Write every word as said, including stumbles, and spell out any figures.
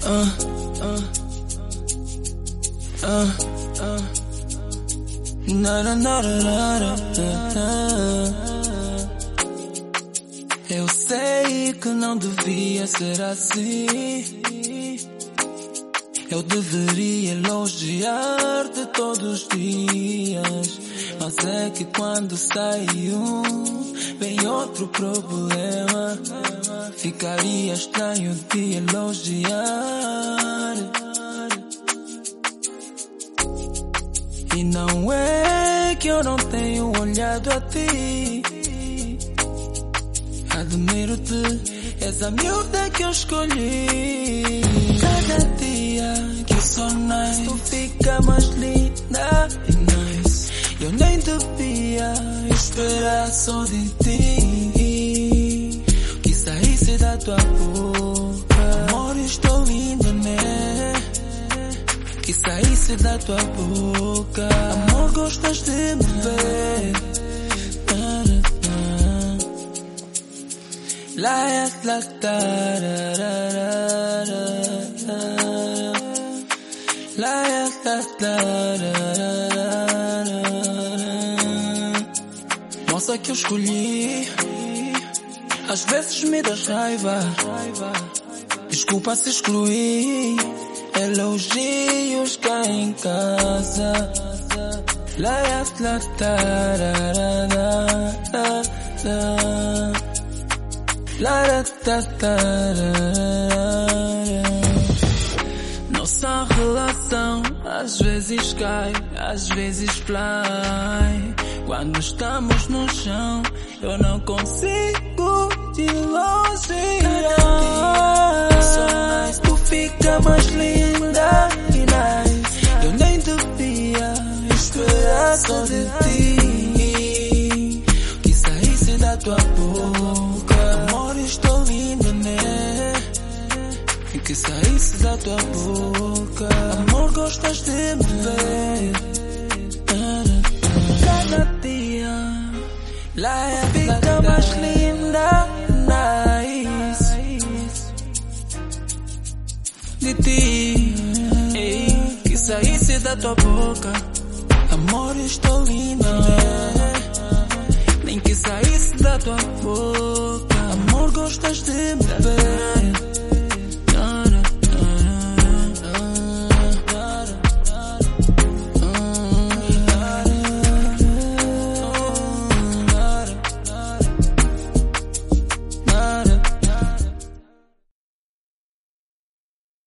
uh, uh, uh, uh. Na, na, na, na, na, na. Eu sei que não devia ser assim. Eu deveria elogiar-te todos os dias, mas é que quando sai um, vem outro problema. Ficaria estranho de elogiar. E não é que eu não tenho olhado a ti. Admiro-te, és a miúda que eu escolhi. Cada dia que eu sou nice, tu fica mais linda e nice. Eu nem devia esperar só de ti que saísse da tua boca. Amor, estou linda, né? Que saísse da tua boca. Amor, gostas de me ver. La la la la moça que eu escolhi, às vezes me das raiva. Desculpa se excluí elogios cá em casa. La la la la nossa relação às vezes cai, às vezes fly. Quando estamos no chão, eu não consigo te elogiar. Só nice, tu fica mais linda e nice. Eu nem devia esperar só de ti que saísse da tua boca. Estou linda, né? E que saísse da tua boca. Amor, gostas de me ver. Cada dia lá fica mais linda, nice. De ti, ei, que saísse da tua boca. Amor, estou linda, né? Nem que saísse da tua boca. Amor, gostas de me ver.